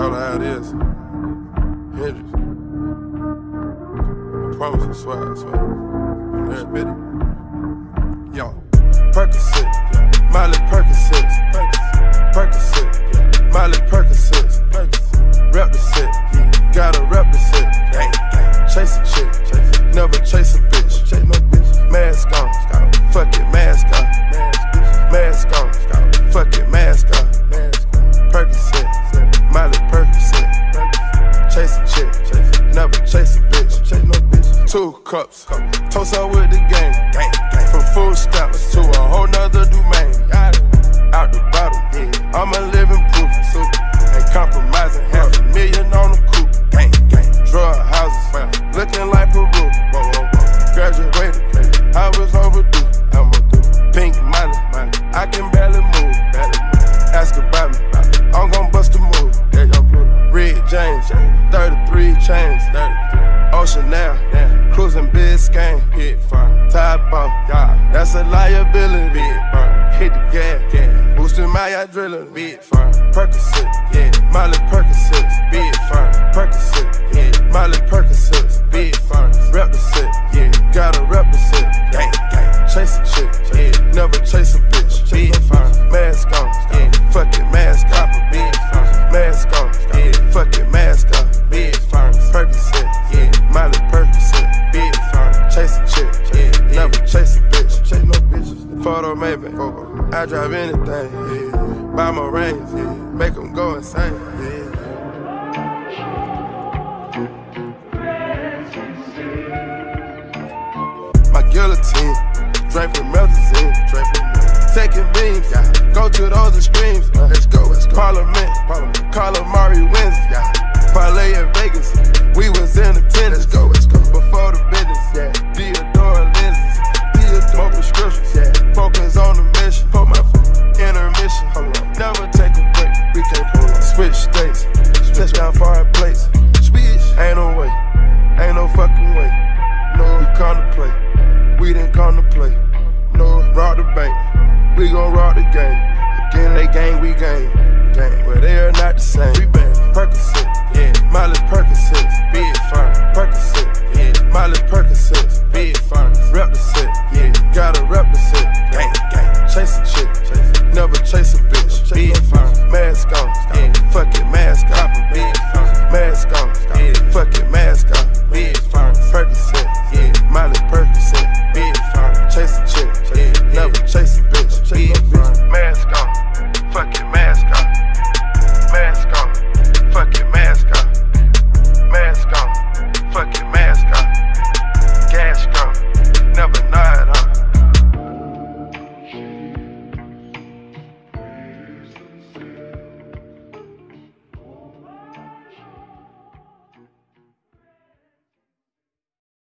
call it how it is. Hendrix. I promise, I swear, I swear. Larry Bitty. Yo, Percocet, Miley Percocet, Percocet, Miley Percocet, rep the set, gotta rep the set. Chase a chick, never chase a bitch. Mask on, fuck it, mask on. Mask on, fuck it, mask on. Percocet, Miley Percocet. Chase a chick, never chase a bitch. 2 cups, toast up with the gang. From food stamps to a whole nother domain. Out the bottle, I'm a living proof. Ain't compromising, $500,000 on the coupe. Drug houses, looking like Peru. Graduated, I was overdue. Pink money, I can barely move. Ask about me, I'm gon' bust a move. Red James, 33 chains. Ocean now, cruising Biscayne. Top off, that's a liability. Hit the gas, boosting my adrenaline. Percocet, Miley Percocet, big firm. Percocet, Miley Percocet, big firm. Rep the set, gotta rep the set. Chase a chick, never chase a bitch. Big firm, mask on, fuck it, mask off. Big firm, mask on, fuck it, mask off. Big firm, Percocet, Miley Percocet, big firm. Chase a chick, never chase a bitch. Chase no bitches. Photo maybe, I drive anything. Buy my rings, make them go insane. My guillotine, drink from Meltazine. Taking beams, go to those extremes. Let's go. Parliament, Calamari wins. Parlay in Vegas, we was in attendance. Let's go. Before the business, Theodore lenses, more prescriptions, focus on the mission. Put my intermission, never take a break. We can't pull on. Switch states, touchdown foreign plates. Ain't no way, ain't no fucking way. No, we come to play, we didn't come to play. No, rob the bank, we gon' rob the game. Again, they gang, we gang. But they are not the same. Percocet, Miley Percocet, big firm. Percocet, Miley Percocet, big firm. Rep the set, gotta rep the set. Chase a chick, never chase a bitch. Big firm, mask on.